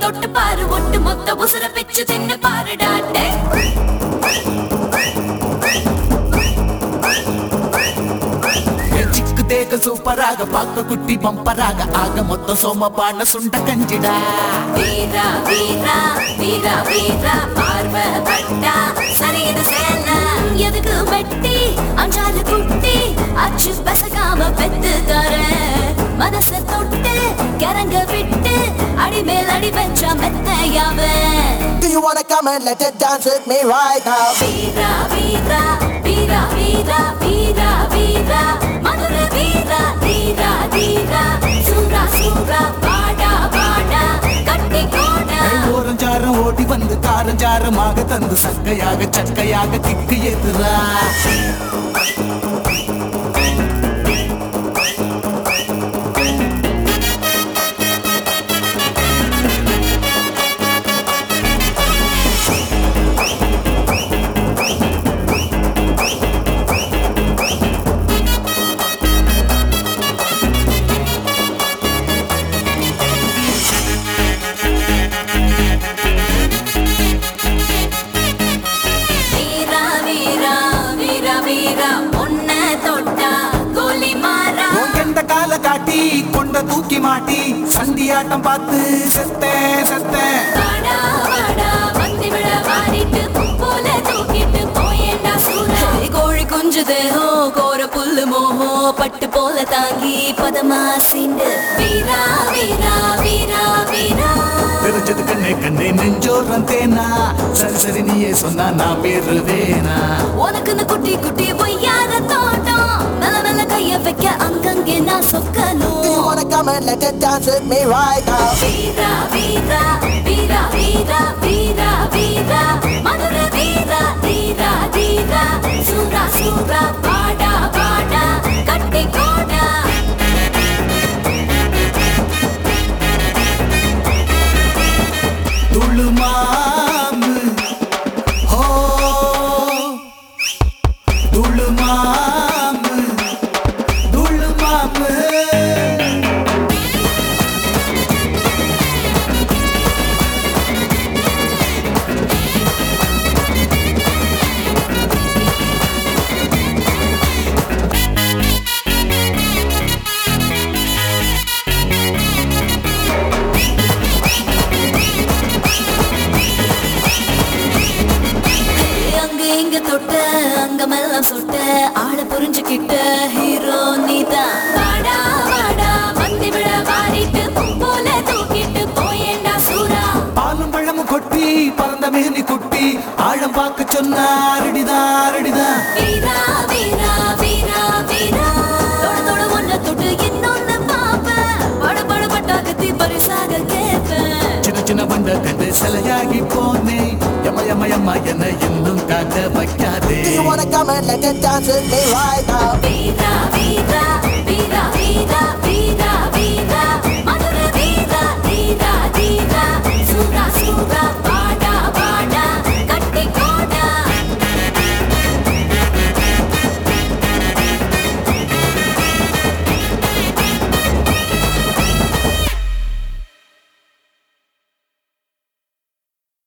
தொட்டு பாரு ஒட்டு மொத்த உசுர பிச்சு தின்னு பாருடாட்டே ಚಿಕ್ಕ ದೇಗ ಸೂಪರಾಗ ಪಾಕ ಕುಟ್ಟಿ ಬಂಪರಾಗ ಆಗ ಮೊತ್ತ ಸೋಮಪಾನ ಸುಂಟ ಕಂಜಿಡ வீர வீர வீர வீர பார்வை பட்டா சரிது சேல எதுக்கு வெட்டி அஞ்சாறு குட்டி அச்சு பசகாம பெத்து தர மனச தொட்டு கரங்க விட்டு அடி மேல் அடி வச்சா மெத்தையாவ Do you wanna come and let it dance with me right now? வீர வீர வீர வீர வீர வீர மதுர வீர வீர வீர சூரா சூரா பாடா பாடா கட்டி கோடா ஓரஞ்சாரம் ஓடி வந்து காரஞ்சாரமாக தந்து சக்கையாக சக்கையாக கிக்கு எதிரா காட்டி கொண்ட தூக்கி மாட்டி சண்டியாட்டம் பார்த்து செத்தே செத்தே வாடா வாடா வந்தி விட வாரிட்டு போல தூக்கிட்டு போயேண்டா சூரா கோழி குஞ்சு தேஹோ கோர புல்லு மோஹோ பட்டு போல தாங்கி பதமா சிண்டு வீரா வீரா வீரா வீரா தெரிஞ்சது கண்ணே கண்ணே நெஞ்சோரம் தேனா சரி சரி நீயே சொன்னா நான் பேருவேனா உனக்குன்னு குட்டி குட்டி பொய்யாத தோட்டம் நல்ல நல்ல கைய வைக்க அங்கங்கே நான் சொக்கணும் Do you wanna come and let it dance with me right now? வீரா வீரா வீரா வீரா வீரா வீரா மதுர வீரா வீரா வீரா சூரா சூரா பாடா பாடா கட்டி கோடா துளுமாமு ஹோ துளுமாமு துளுமாமு அங்க இங்க தொட்ட அங்கமெல்லாம் சொட்ட ஆள புரிஞ்சுக்கிட்ட ஹீரோ நீதான் வாடா வாடா வந்தி விட வாரிட்டு போல தூக்கிட்டு போயேண்டா சூரா பாலும் பழமும் கொட்டி பறந்த மேனி குட்டி ஆழம் பார்க்க சொன்ன அரடிதான் அரடிதான் வீரா வீரா வீரா வீரா தொட தொட ஒன்ன தொட்டு இன்னொன்னு பாப்பேன் பட பட பட்டாக்கத்தி பரிசாக கேட்பேன் சின்ன சின்ன வண்ட கண்டு சிலையாகி போனே யம யம யம என்ன இன்னும் காக்க வைக்காதே Do you wanna come and let it dance with me right now? Veera Veera Veera Veera Veera Veera Madurai Veera Veera Veera Sura Sura